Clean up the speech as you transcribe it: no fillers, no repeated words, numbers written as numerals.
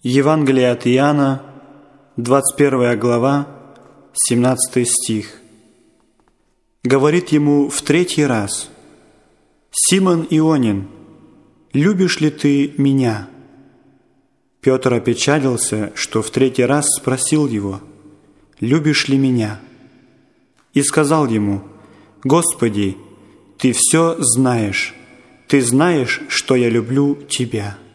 Евангелие от Иоанна, 21 глава, 17 стих. Говорит ему в третий раз: «Симон Ионин, любишь ли ты меня?» Петр опечалился, что в третий раз спросил его: «Любишь ли меня?» И сказал ему: «Господи, Ты все знаешь, Ты знаешь, что я люблю Тебя».